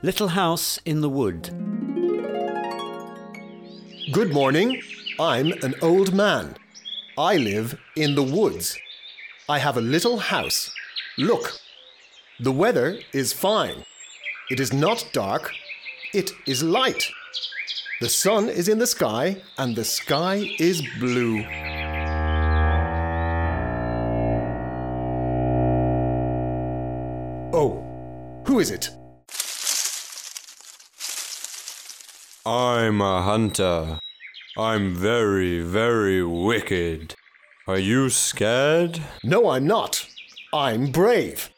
Little House in the Wood. Good morning. I'm an old man. I live in the woods. I have a little house. Look, the weather is fine. It is not dark. It is light. The sun is in the sky and the sky is blue. Oh, who is it? I'm a hunter. I'm very, very wicked. Are you scared? No, I'm not. I'm brave.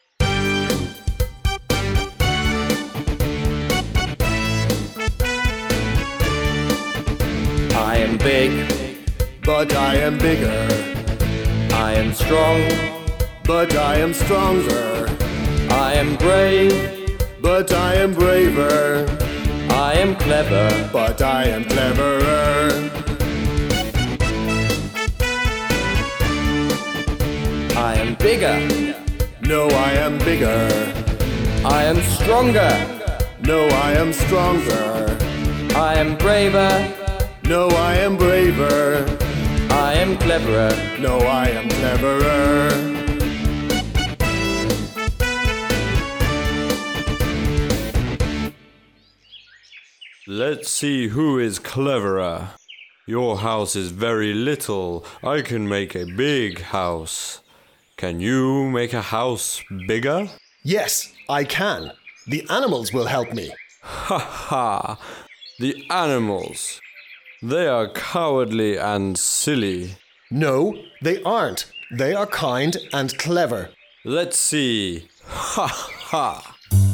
I am big, But I am bigger. I am strong, But I am stronger. I am brave, But I am braver. I am clever. But I am cleverer. I am bigger, No, I am bigger. I am stronger, No, I am stronger. I am braver, No, I am braver. I am cleverer. No, I am cleverer. Let's see who is cleverer. Your house is very little. I can make a big house. Can you make a house bigger? Yes, I can. The animals will help me. Ha ha! The animals. They are cowardly and silly. No, they aren't. They are kind and clever. Let's see. Ha ha!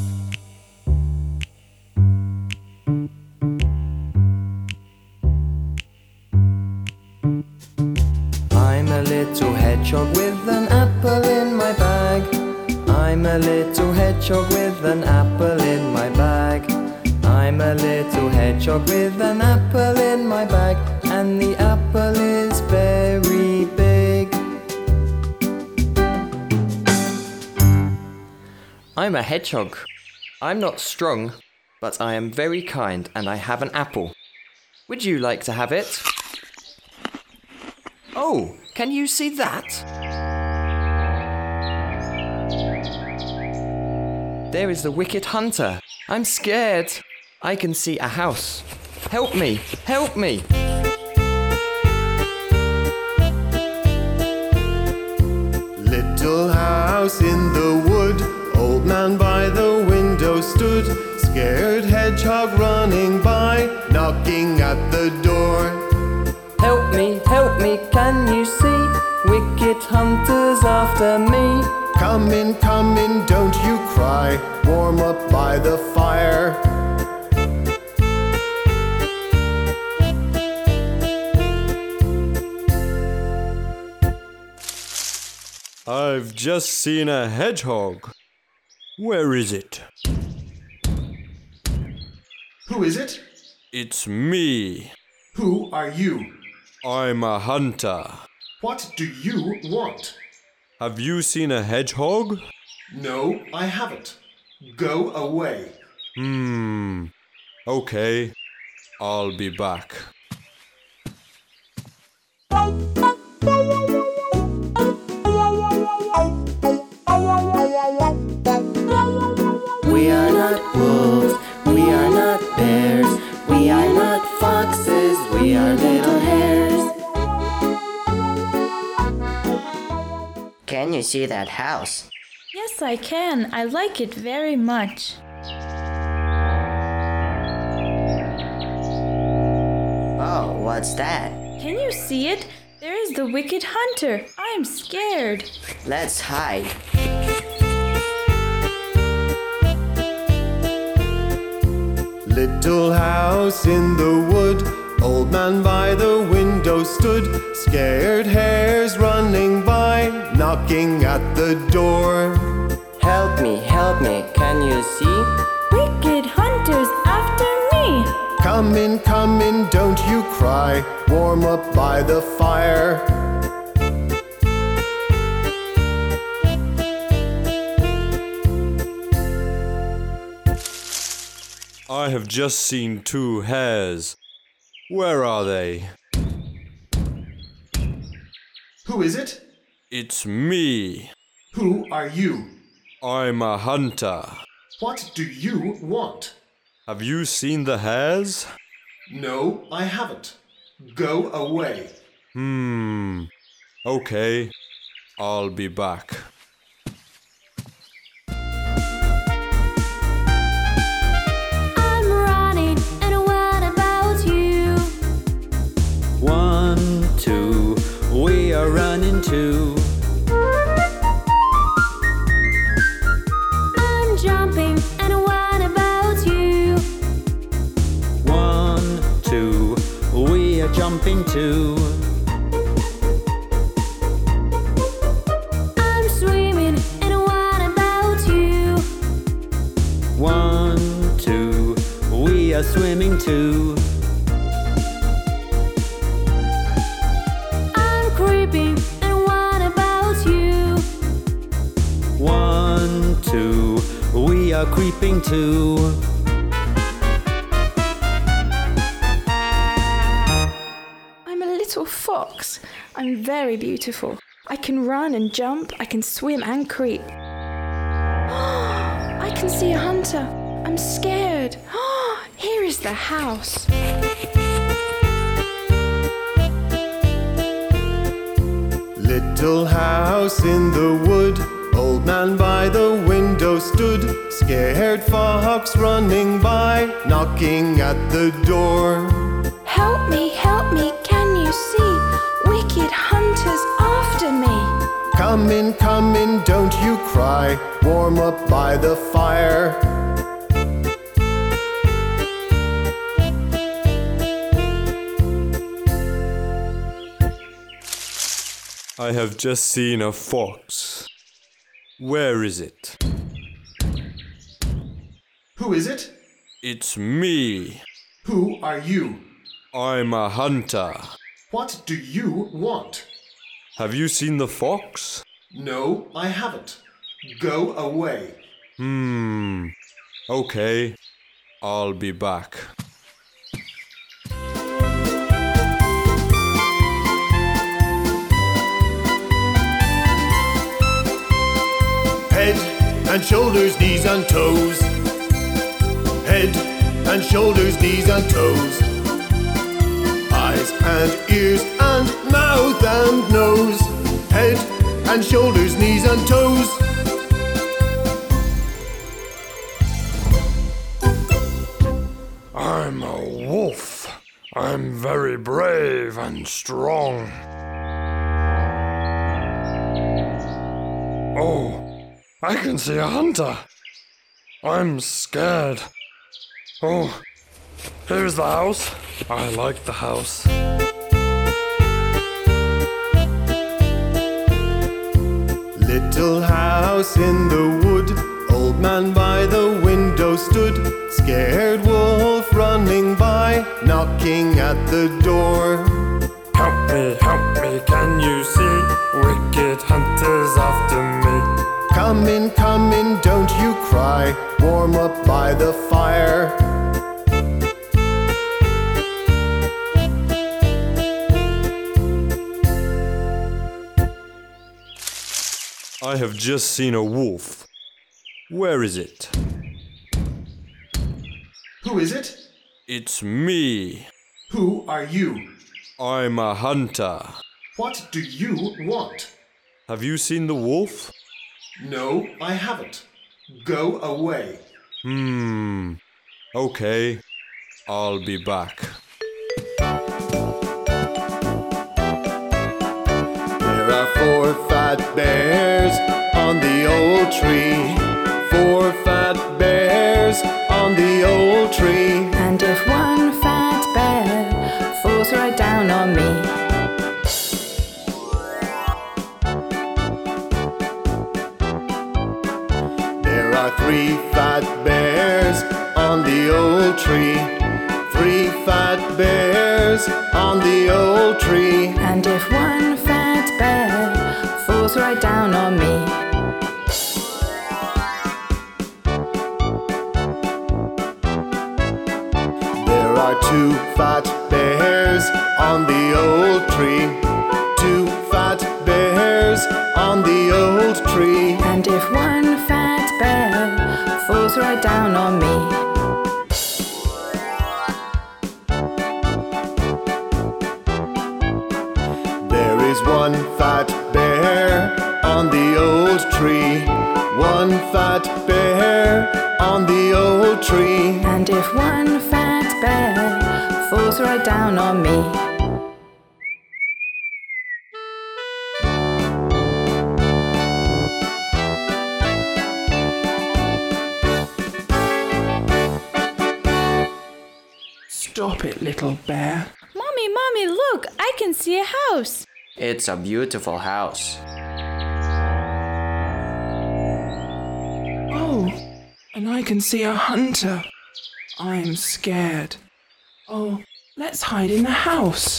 I'm a little hedgehog with an apple in my bag. I'm a little hedgehog with an apple in my bag. I'm a little hedgehog with an apple in my bag, and the apple is very big. I'm a hedgehog. I'm not strong, but I am very kind and I have an apple. Would you like to have it? Oh, can you see that? There is the wicked hunter. I'm scared. I can see a house. Help me! Help me! Little house in the wood. Old man by the window stood. Scared hedgehog running by, knocking at the door. Help me, can you see? Wicked hunters after me. Come in, don't you cry. Warm up by the fire. I've just seen a hedgehog. Where is it? Who is it? It's me. Who are you? I'm a hunter. What do you want? Have you seen a hedgehog? No, I haven't. Go away. Okay. I'll be back. We are not wolves, we are not bears, we are not foxes, we are little hares. Can you see that house? Yes, I can. I like it very much. Oh, what's that? Can you see it? There is the wicked hunter. I'm scared. Let's hide. Little house in the wood. Old man by the window stood. Scared hares running by, knocking at the door. Help me, can you see? Wicked hunters after me. Come in, don't you cry. Warm up by the fire. I have just seen 2 hares. Where are they? Who is it? It's me. Who are you? I'm a hunter. What do you want? Have you seen the hares? No, I haven't. Go away. Okay. I'll be back. I'm running, and what about you? 1, 2, we are running too. I'm jumping, and what about you? 1, 2, we are jumping too. I'm swimming, and what about you? 1, 2, we are swimming too. I'm creeping, and what about you? 1, 2, we are creeping too. I'm a little fox. I'm very beautiful. I can run and jump. I can swim and creep. I can see a hunter. I'm scared. Here is the house. Little house in the wood, old man by the window stood. Scared fox running by, knocking at the door. Help me, can you see? Wicked hunters after me. Come in, don't you cry. Warm up by the fire. I have just seen a fox. Where is it? Who is it? It's me. Who are you? I'm a hunter. What do you want? Have you seen the fox? No, I haven't. Go away. Okay. I'll be back. Head and shoulders, knees and toes. Head and shoulders, knees and toes. Eyes and ears and mouth and nose. Head and shoulders, knees and toes. I'm a wolf. I'm very brave and strong. Oh, I can see a hunter. I'm scared. Oh, here's the house. I like the house. Little house in the wood, old man by the window stood. Scared wolf running by, knocking at the door. Help me, can you see? Wicked hunters after me. Come in, don't you cry. Warm up by the fire. I have just seen a wolf. Where is it? Who is it? It's me. Who are you? I'm a hunter. What do you want? Have you seen the wolf? No, I haven't. Go away. Okay. I'll be back. There are 4 fat bears on the old tree. 4 fat bears on the old tree. And if one fat bear falls right down on me, There are 3 fat bears on the old tree. 3 fat bears on the old tree. and if one fat bear falls right down on me, Two fat bears on the old tree. Two fat bears on the old tree. And if one fat bear falls right down on me, there is one fat bear on the old tree. One fat bear on the old tree. and if one fat bear falls right down on me. Stop it, little bear. Mommy, Mommy, look! I can see a house. It's a beautiful house. Oh, and I can see a hunter. I'm scared. Oh, let's hide in the house.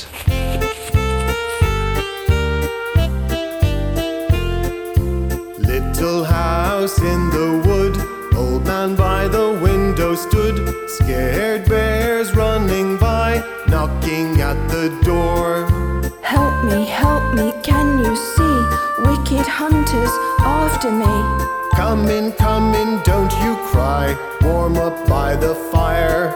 Little house in the wood. Old man by the window stood. Scared bears running by, knocking at the door. Help me, can you see wicked hunters after me? Come in, don't you cry. Warm up by the fire.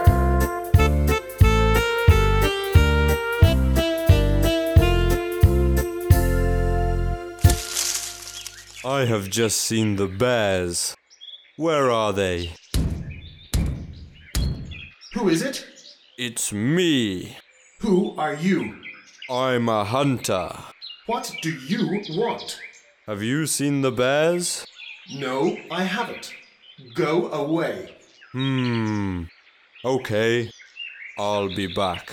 I have just seen the bears. Where are they? Who is it? It's me. Who are you? I'm a hunter. What do you want? Have you seen the bears? No, I haven't. Go away. Okay. I'll be back.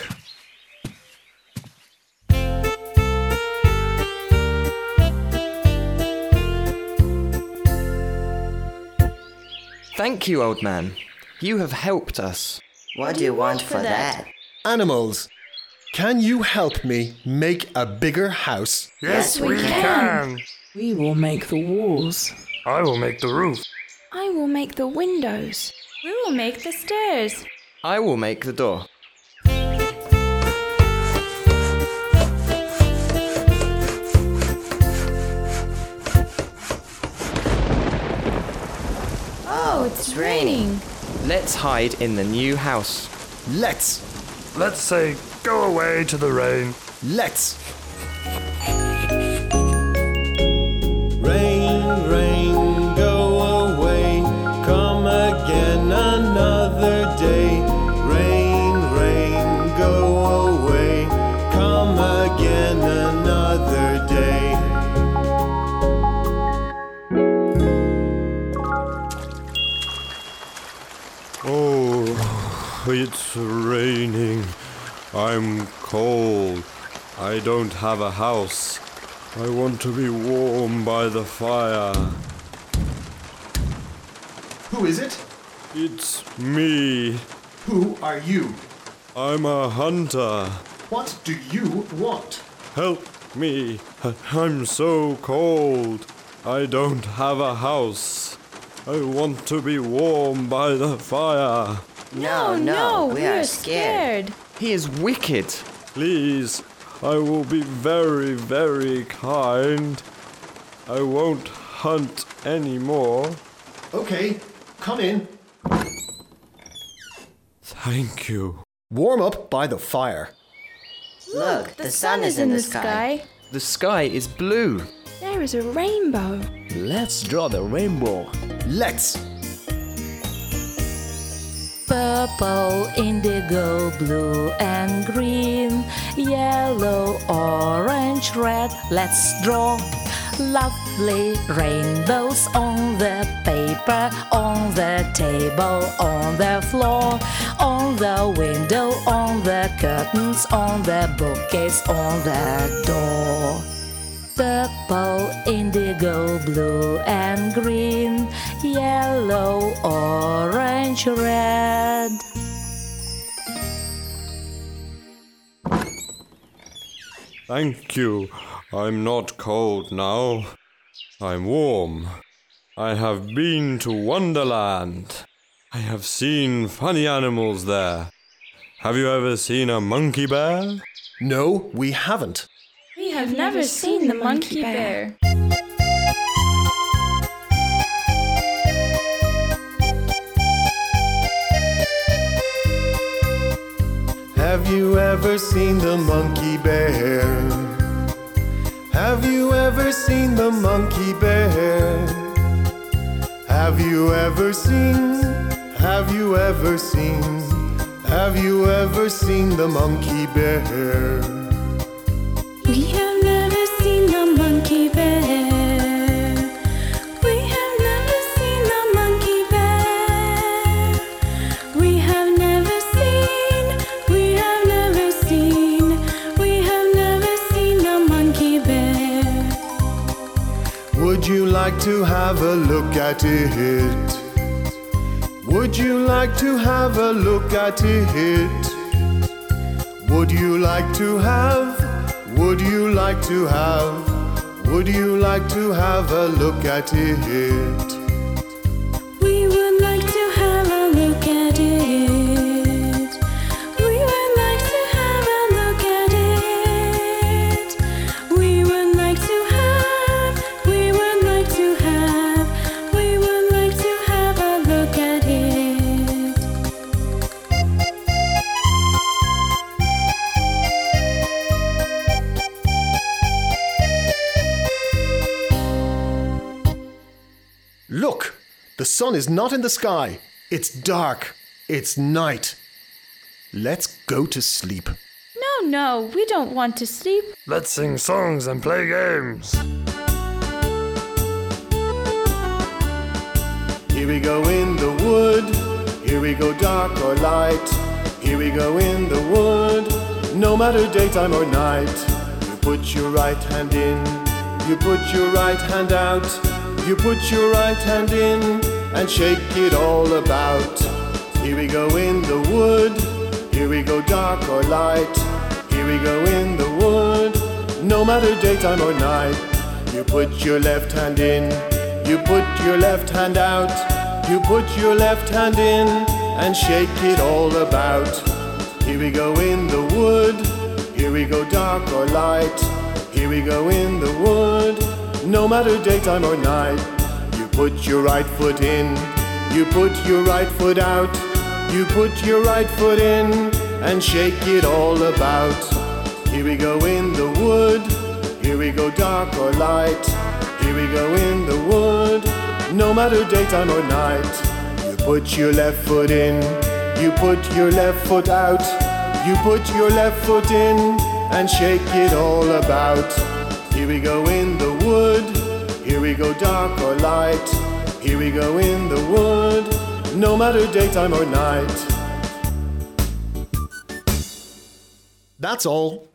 Thank you, old man. You have helped us. What do you want for that? Animals, can you help me make a bigger house? Yes, we can. We will make the walls. I will make the roof. I will make the windows. We will make the stairs. I will make the door. Oh, it's raining. Let's hide in the new house. Let's. Let's say go away to the rain. Let's. Rain, rain, go away. Come again another day. Rain, rain, go away. Come again another day. Oh, it's raining. I'm cold. I don't have a house. I want to be warm by the fire. Who is it? It's me. Who are you? I'm a hunter. What do you want? Help me. I'm so cold. I don't have a house. I want to be warm by the fire. No, we are scared. He is wicked. Please, I will be very, very kind. I won't hunt anymore. Okay, come in. Thank you. Warm up by the fire. Look, the sun is in the sky. The sky is blue. There is a rainbow. Let's draw the rainbow. Let's. Purple, indigo, blue and green, yellow, orange, red. Let's draw lovely rainbows on the paper, on the table, on the floor, on the window, on the curtains, on the bookcase, on the door. Purple, indigo, blue and green, yellow, orange, red. Thank you. I'm not cold now. I'm warm. I have been to Wonderland. I have seen funny animals there. Have you ever seen a monkey bear? No, we haven't. We have never seen the monkey bear. Have you ever seen the monkey bear? Have you ever seen the monkey bear? Have you ever seen? Have you ever seen? Have you ever seen the monkey bear? We have never seen the monkey bear. We have never seen the monkey bear. We have never seen. We have never seen. We have never seen the monkey bear. Would you like to have a look at it? Would you like to have a look at it? Would you like to have? Would you like to have? Would you like to have a look at it? We would like to have a look at it. We would like to have a look at it. We would like to have. We would like to have. We would like to have a look at it. Look! The sun is not in the sky. It's dark. It's night. Let's go to sleep. No, we don't want to sleep. Let's sing songs and play games. Here we go in the wood. Here we go dark or light. Here we go in the wood. No matter daytime or night. You put your right hand in. You put your right hand out. You put your right hand in and shake it all about. Here we go in the wood. Here we go dark or light. Here we go in the wood. No matter daytime or night. You put your left hand in. You put your left hand out. You put your left hand in and shake it all about. Here we go in the wood. Here we go dark or light. Here we go in the wood. No matter daytime or night. You put your right foot in. You put your right foot out. You put your right foot in and shake it all about. Here we go in the wood. Here we go dark or light. Here we go in the wood. No matter daytime or night. You put your left foot in. You put your left foot out. You put your left foot in and shake it all about. Here we go in the wood. Here we go dark or light. Here we go in the wood. No matter daytime or night. That's all.